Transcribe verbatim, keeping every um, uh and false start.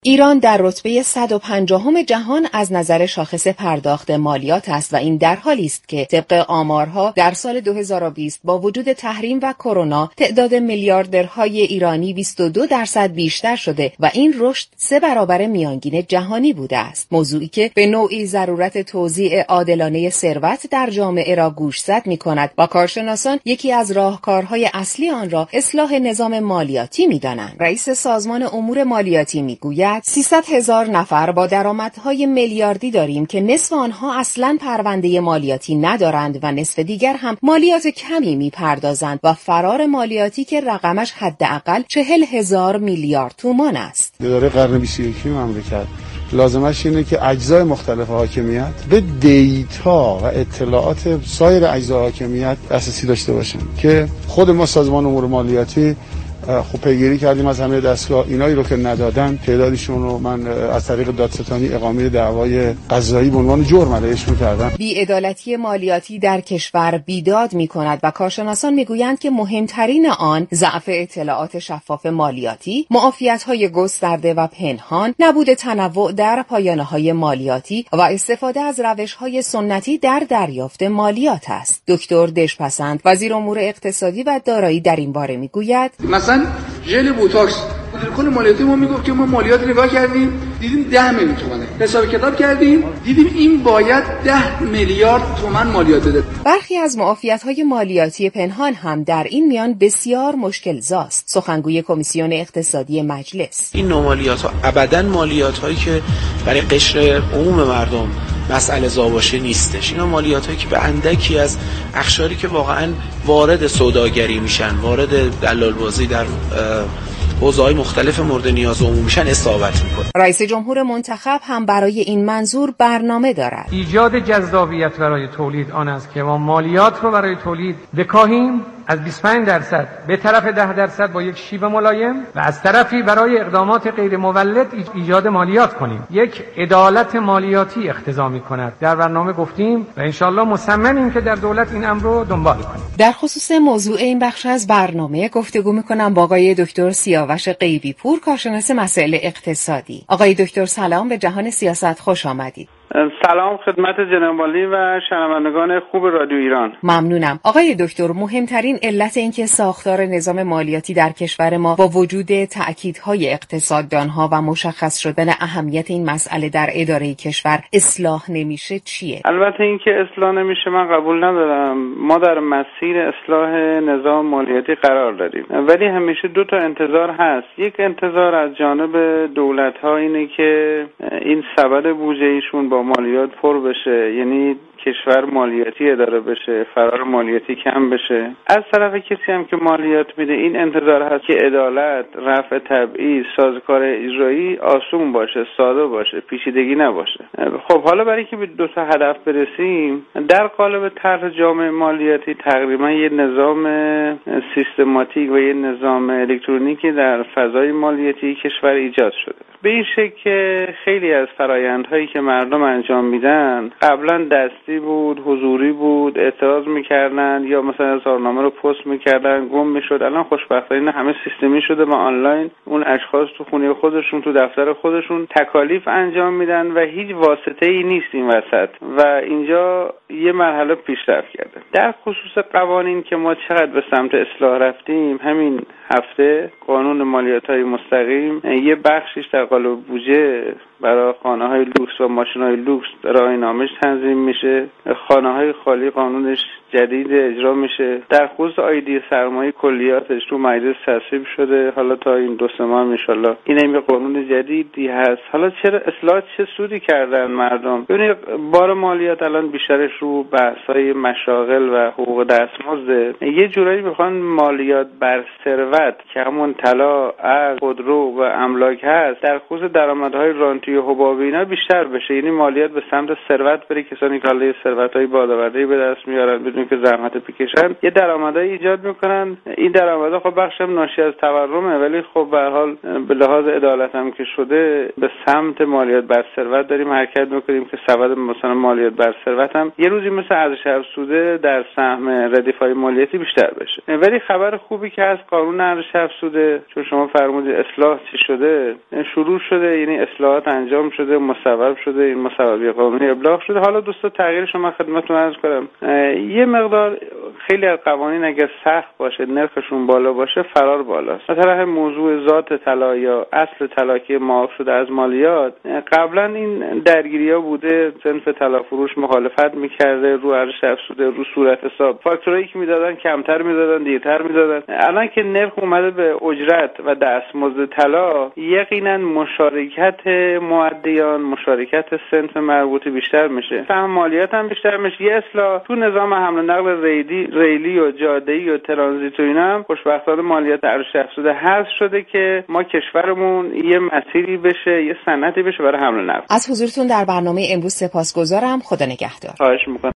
ایران در رتبه صد و پنجاهم جهان از نظر شاخص پرداخت مالیات است و این در حالی است که طبق آمارها در سال دو هزار و بیست با وجود تحریم و کرونا تعداد میلیاردرهای ایرانی بیست و دو درصد بیشتر شده و این رشد سه برابر میانگین جهانی بوده است. موضوعی که به نوعی ضرورت توزیع عادلانه ثروت در جامعه را گوشزد می‌کند و کارشناسان یکی از راهکارهای اصلی آن را اصلاح نظام مالیاتی می‌دانند. رئیس سازمان امور مالیاتی می‌گوید سیصد هزار نفر با درآمدهای میلیاردی داریم که نصف آنها اصلاً پرونده مالیاتی ندارند و نصف دیگر هم مالیات کمی میپردازند و فرار مالیاتی که رقمش حداقل چهل هزار میلیارد تومان است. اداره قرن بیست و یکم مملکت لازمش اینه که اجزای مختلف حاکمیت به دیتا و اطلاعات سایر اجزای حاکمیت دسترسی داشته باشن که خود ما سازمان امور مالیاتی خب پیگیری کردیم از همه دستگاه، اینایی رو که ندادن تعدادشون رو من از طریق دادستانی اقامه دعوای قضایی به عنوان جرم علیهشون کردم. بی‌عدالتی مالیاتی در کشور بیداد می‌کند و کارشناسان می‌گویند که مهمترین آن ضعف اطلاعات شفاف مالیاتی، معافیت‌های گسترده و پنهان، نبود تنوع در پایانه‌های مالیاتی و استفاده از روش‌های سنتی در دریافت مالیات است. دکتر دژپسند وزیر امور اقتصادی و دارایی در این باره می‌گوید مثلا ژل بوتاکس مدیر کل مالیاتی ما میگفت که ما مالیات نگاه کردیم دیدیم ده میلیون تومانه، حساب کتاب کردیم دیدیم این باید ده میلیارد تومان مالیات بده. برخی از معافیت‌های مالیاتی پنهان هم در این میان بسیار مشکل زاست. سخنگوی کمیسیون اقتصادی مجلس: این نوع مالیات‌ها ابداً مالیات‌هایی که برای قشر عموم مردم مسئله زاباشه نیستش. اینا مالیاتایی که به اندکی از اقشاری که واقعاً وارد سوداگری میشن، وارد دلالبازی در حوزه‌های مختلف مورد نیاز عمومی میشن اصابت میکنه. رئیس جمهور منتخب هم برای این منظور برنامه دارد. ایجاد جذابیت برای تولید آن است که ما مالیات رو برای تولید بکاهیم از بیست و پنج درصد به طرف ده درصد با یک شیوه ملایم و از طرفی برای اقدامات غیر مولد ایجاد مالیات کنیم. یک عدالت مالیاتی اقتضا می‌کند. در برنامه گفتیم و انشالله مصممیم که در دولت این امر رو دنبال کنیم. در خصوص موضوع این بخش از برنامه گفتگو می‌کنم با آقای دکتر سیاوش غیبی پور، کارشناس مسائل اقتصادی. آقای دکتر سلام، به جهان سیاست خوش آمدید. سلام خدمت جناب والی و شنوندگان خوب رادیو ایران. ممنونم. آقای دکتر، مهمترین علت این که ساختار نظام مالیاتی در کشور ما با وجود تأکیدهای اقتصاددانها و مشخص شدن اهمیت این مسئله در اداره کشور اصلاح نمیشه چیه؟ البته این که اصلاح نمیشه من قبول ندارم. ما در مسیر اصلاح نظام مالیاتی قرار داریم، ولی همیشه دو تا انتظار هست. یک انتظار از جانب دولت‌ها اینه که این سبد بودجه‌ایشون با مالیات پر بشه، یعنی کشور مالیاتی اداره بشه، فرار مالیاتی کم بشه. از طرف کسی هم که مالیات میده این انتظار هست که عدالت، رفع تبعیض، سازوکار اجرایی آسون باشه، ساده باشه، پیچیدگی نباشه. خب حالا برای که به دو تا هدف برسیم، در قالب طرح جامعه مالیاتی تقریبا یه نظام سیستماتیک و یه نظام الکترونیکی در فضای مالیاتی کشور ایجاد شده. به این شکل که خیلی از فرآیندهایی که مردم انجام میدن قبلا دستی بود، حضوری بود، اعتراض میکردن یا مثلا اظهارنامه رو پست میکردن، گم میشد. الان خوشبختانه همه سیستمی شده و آنلاین اون اشخاص تو خونه خودشون، تو دفتر خودشون تکالیف انجام میدن و هیچ واسطه ای نیست این وسط و اینجا یه مرحله پیشرفت کرده. در خصوص قوانین که ما چقدر به سمت اصلاح رفتیم، همین هفته قانون مالیات‌های مستقیم یه بخشیش در قالب بودجه برای خانه‌های لوکس و ماشین‌های لوکس راهنمایش تنظیم میشه. خانه‌های خالی قانونش جدید اجرا میشه. در خصوص آیدی سرمایه کلیاتش تو مجلس تصویب شده. حالا تا این دو سه ماه ان شاءالله این یه قانون جدیدی هست. حالا چرا اصلاح چه سودی کردن مردم؟ ببینید بار مالیات الان بیشترش رو بحث‌های مشاغل و حقوق دستمزد. یه جورایی میخوان مالیات بر ثروت که همون طلا، ارز، خودرو و املاک هست در خصوص درآمدهای رانتی و حبابی اینا بیشتر بشه، یعنی مالیات به سمت ثروت بره، کسانی که حالا ثروت‌های بادآورده‌ای به دست میارن بدون بدیم که زحمت بکشن یه درآمدای ایجاد میکنن. این درآمدا خب بخشم ناشی از تورمه، ولی خب به هر حال به لحاظ عدالت هم که شده به سمت مالیات بر ثروت داریم حرکت میکنیم که سبد مثلا مالیات بر ثروت هم یه روزی مثل ارزش افزوده در سهم ردیف‌های مالیاتی بیشتر بشه. ولی خبر خوبی که از قانون ارزش افزوده، چون شما فرمودید اصلاح چی شده، شروع شده، یعنی اصلاحات انجام شده، مصوب شده، این مصوبه قانونی ابلاغ شده. حالا دوستا تغییرش من خدمتتون عرض کنم، یه مقدار خیلی از قوانین اگر سخت باشه، نرخشون بالا باشه، فرار بالاست. مثلا هم موضوع ذات طلا یا اصل طلا که معاف شده از مالیات، قبلا این درگیری‌ها بوده، صنف طلا فروش مخالفت می‌کرده، رو ارزش افزوده، رو صورت حساب فاکتورایی که میدادن کمتر میدادن، دیرتر میدادن. الان که نرخ اومده به اجرت و دستمزد طلا، یقینا مشارکت مؤدیان، مشارکت صنف مربوطه بیشتر میشه، سهم مالیات هم بیشتر میشه. یه اصلاح تو نظام حمل و نقل ریلی ریلی و جاده‌ای و ترانزیت و اینا هم خوشبختانه مالیات ارزش افزوده حذف شده که ما کشورمون یه مسیری بشه، یه صنعتی بشه برای حمل و نقل. از حضورتون در برنامه امروز سپاسگزارم. خدا نگهدار. خواهش می‌کنم.